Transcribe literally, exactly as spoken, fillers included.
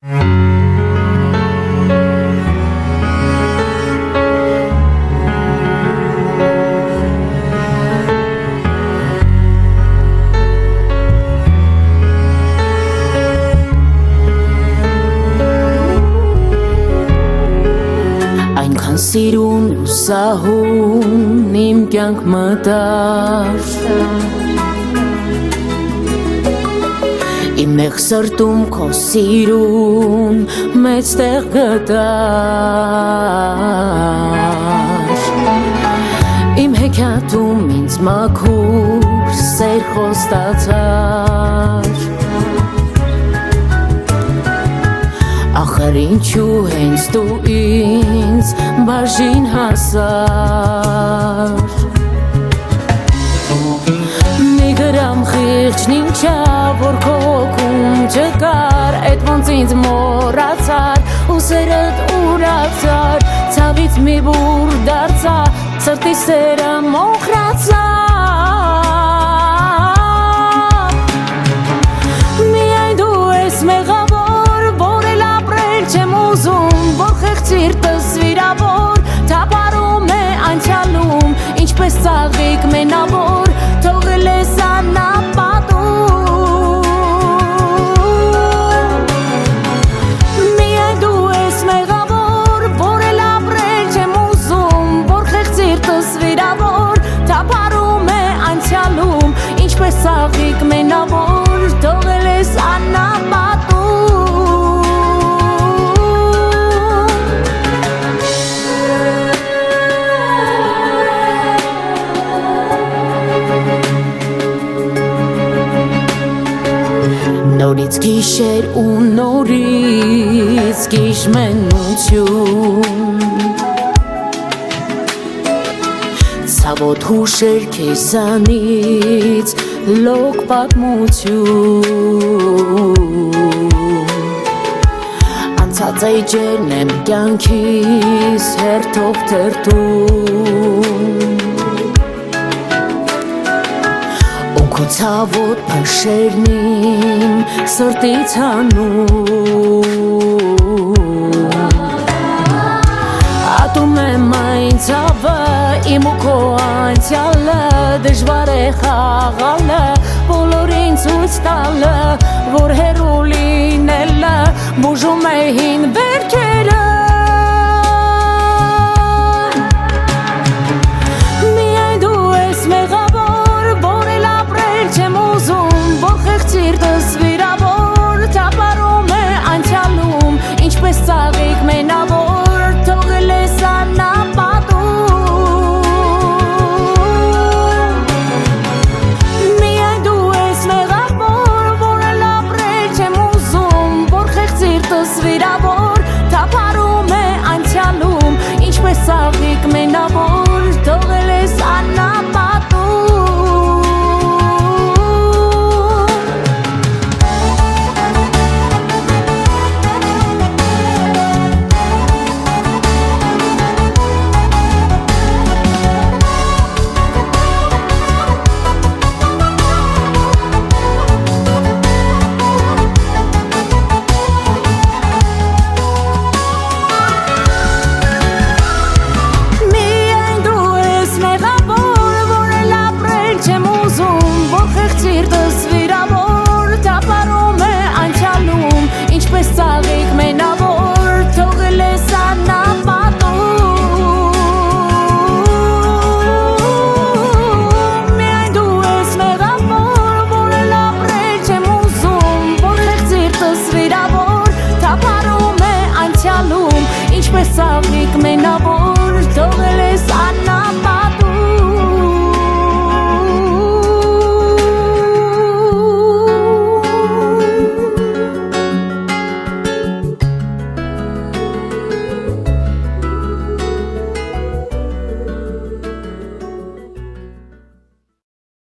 Այնքան սիրուն ու սահուն իմ կյանք մտար Իմ նեղ սրտում քո սիրուն մեծ տեղ գտար Իմ հեքիաթում ինձ մաքուր սեր խոստացար Ախր ինչու հենց դու ինձ բաժին հասար Մի գրամ խիղճն ինչա որ քո հոգում չկար Էդ ոնց ինձ մոռացար ու սերդ ուրացար Ցավից մի բուր դարձա սրտի սերը մոխրացար Միայն դու ես մեղավոր որ էլ ապրել չեմ ուզում Որ խեղճիրտս վիրավոր թափառում է անցյալում Ինչպես ծաղիկ մենավոր թողել ես անապատում Միայն դու ես մեղավոր որ էլ ապրել չեմ ուզում Որ խեղճիրտս վիրավոր թափառում է անցյալում Ինչպես ծաղիկ մենավոր թողել ես անապատում Նորից գիշեր ու նորից գիշ մենություն Ցավոտ հուշեր քեզանից լոկ պատմություն Անցած էջերն եմ կյանքիս հերթով թերթում Քո ցավոտ փշերն իմ սրտից հանում Ատում եմ այն ցավը իմ ու քո անցյալը Դժվար է խաղալը բոլորին ցույց տալը Որ հեռու լինելը բուժում է հին վերջը